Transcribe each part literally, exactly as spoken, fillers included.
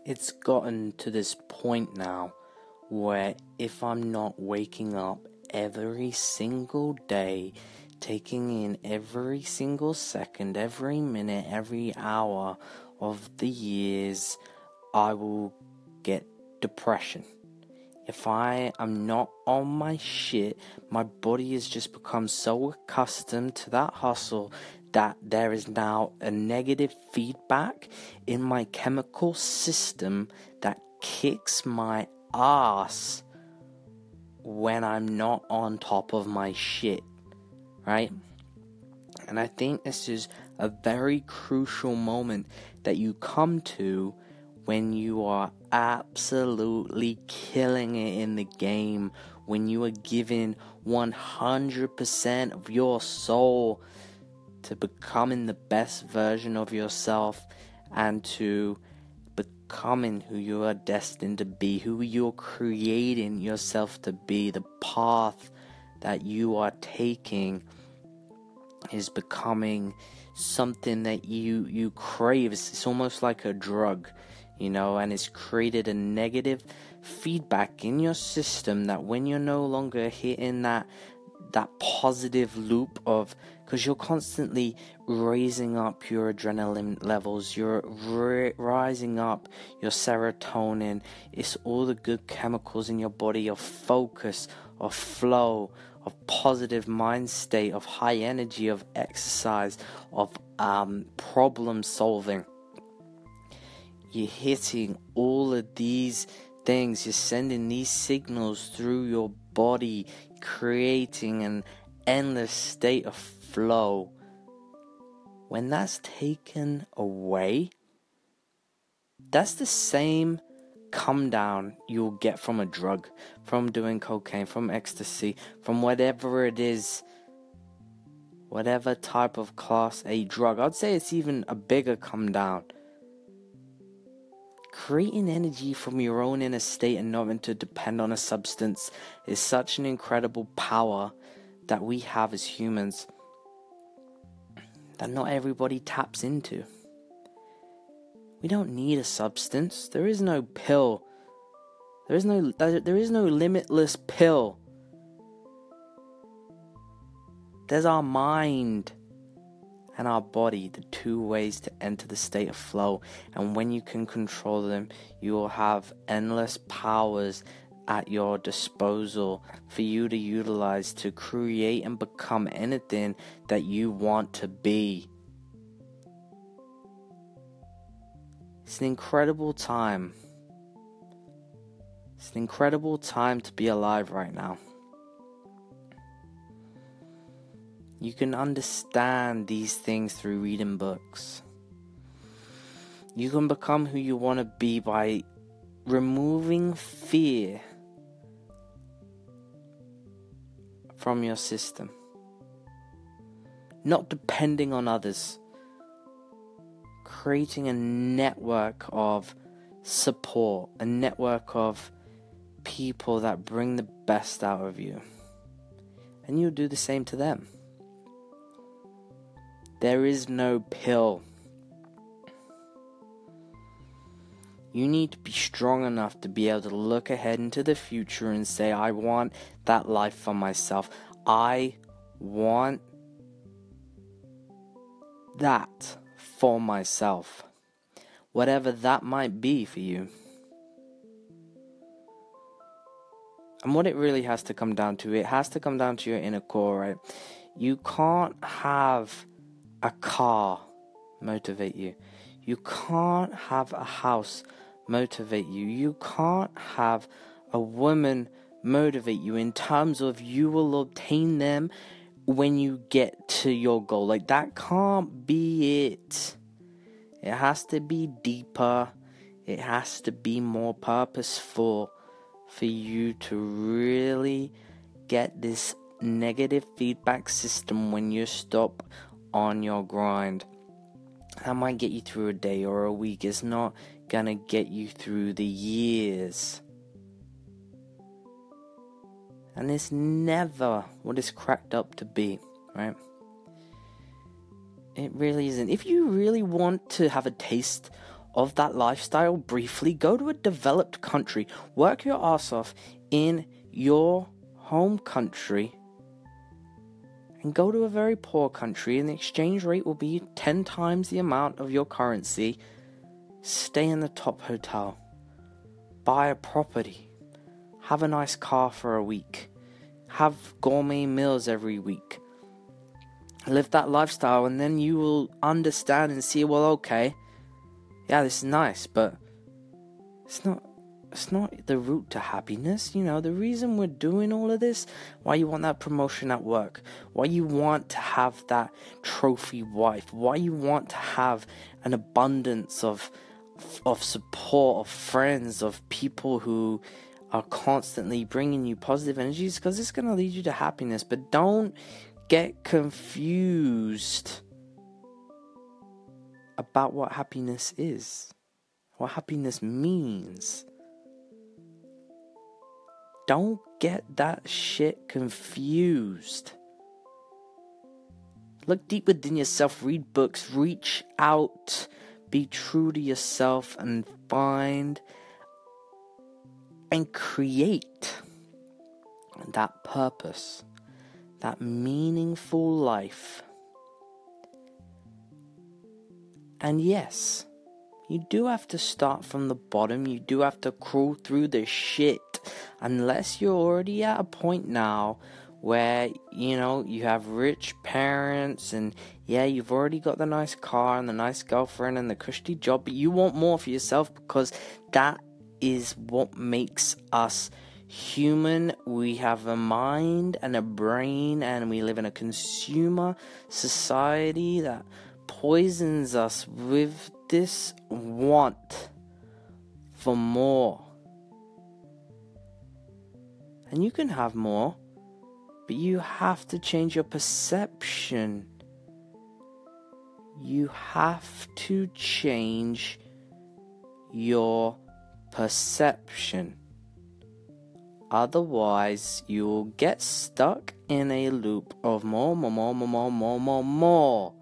it's gotten to this point now where if I'm not waking up every single day, taking in every single second, every minute, every hour of the years, I will get depression. If I am not on my shit, my body has just become so accustomed to that hustle that there is now a negative feedback in my chemical system that kicks my ass when I'm not on top of my shit, right? And I think this is a very crucial moment that you come to when you are absolutely killing it in the game, when you are giving one hundred percent of your soul to becoming the best version of yourself and to becoming who you are destined to be, who you're creating yourself to be. The path that you are taking is becoming something that you you crave. It's, it's almost like a drug, you know, and it's created a negative feedback in your system that when you're no longer hitting that that positive loop of, because you're constantly raising up your adrenaline levels, you're ra- rising up your serotonin, it's all the good chemicals in your body of focus, of flow, of positive mind state, of high energy, of exercise, of um, problem solving. You're hitting all of these things, you're sending these signals through your body, creating an endless state of flow. When that's taken away, that's the same come down you'll get from a drug, from doing cocaine, from ecstasy, from whatever it is, whatever type of class A drug. I'd say it's even a bigger come down. Creating energy from your own inner state and not having to depend on a substance is such an incredible power that we have as humans that not everybody taps into. We don't need a substance. There is no pill. There is no there is no limitless pill. There's our mind and our body, the two ways to enter the state of flow. And when you can control them, you will have endless powers at your disposal for you to utilize to create and become anything that you want to be. It's an incredible time. It's an incredible time to be alive right now. You can understand these things through reading books. You can become who you want to be by removing fear from your system. Not depending on others. Creating a network of support, a network of people that bring the best out of you. And you'll do the same to them. There is no pill. You need to be strong enough to be able to look ahead into the future and say, I want that life for myself. I want that for myself. Whatever that might be for you. And what it really has to come down to, it has to come down to your inner core, right? You can't have a car motivate you. You can't have a house motivate you. You can't have a woman motivate you in terms of you will obtain them when you get to your goal. Like, that can't be it. It has to be deeper. It has to be more purposeful for you to really get this negative feedback system when you stop on your grind. That might get you through a day or a week. It's not gonna get you through the years. And it's never what it's cracked up to be, right? It really isn't. If you really want to have a taste of that lifestyle briefly, go to a developed country, work your ass off in your home country, and go to a very poor country, and the exchange rate will be ten times the amount of your currency. Stay in the top hotel, buy a property, have a nice car for a week, have gourmet meals every week, live that lifestyle, and then you will understand and see, well, okay, yeah, this is nice, but it's not it's not the route to happiness. You know, the reason we're doing all of this, why you want that promotion at work, why you want to have that trophy wife, why you want to have an abundance of of support, of friends, of people who are constantly bringing you positive energies, because it's going to lead you to happiness. But don't get confused about what happiness is, what happiness means. Don't get that shit confused. Look deep within yourself, read books, reach out, be true to yourself, and find and create that purpose, that meaningful life. And yes, you do have to start from the bottom. You do have to crawl through the shit. Unless you're already at a point now where, you know, you have rich parents and, yeah, you've already got the nice car and the nice girlfriend and the cushy job, but you want more for yourself, because that is what makes us human. We have a mind and a brain, and we live in a consumer society that poisons us with this want for more. And you can have more, but you have to change your perception. You have to change your perception. Otherwise, you will get stuck in a loop of more, more, more, more, more, more, more, more.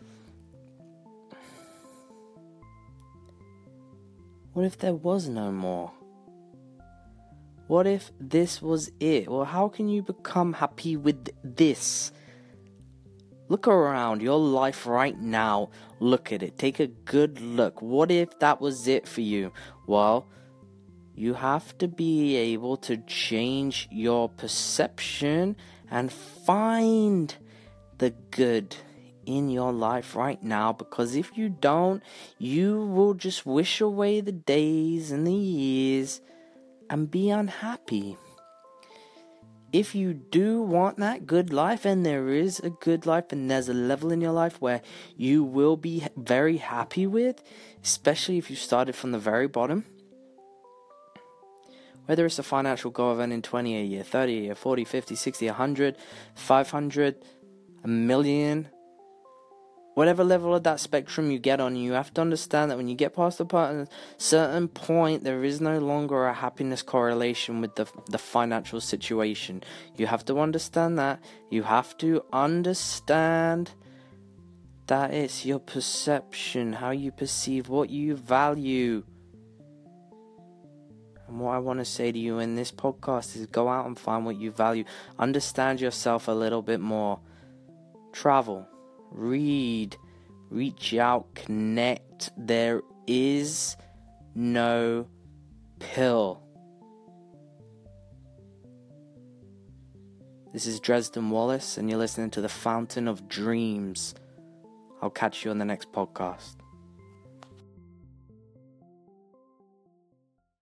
What if there was no more? What if this was it? Well, how can you become happy with this? Look around your life right now. Look at it. Take a good look. What if that was it for you? Well, you have to be able to change your perception and find the good in your life right now, because if you don't, you will just wish away the days and the years and be unhappy. If you do want that good life, and there is a good life, and there's a level in your life where you will be very happy with, especially if you started from the very bottom, whether it's a financial goal of earning twenty a year, thirty a year, forty, fifty, sixty, one hundred, five hundred, a million, whatever level of that spectrum you get on, you have to understand that when you get past a certain point, there is no longer a happiness correlation with the the financial situation. You have to understand that. You have to understand that it's your perception, how you perceive, what you value. And what I want to say to you in this podcast is go out and find what you value. Understand yourself a little bit more. Travel. Read, reach out, connect. There is no pill. This is Dresden Wallace, and you're listening to The Fountain of Dreams. I'll catch you on the next podcast.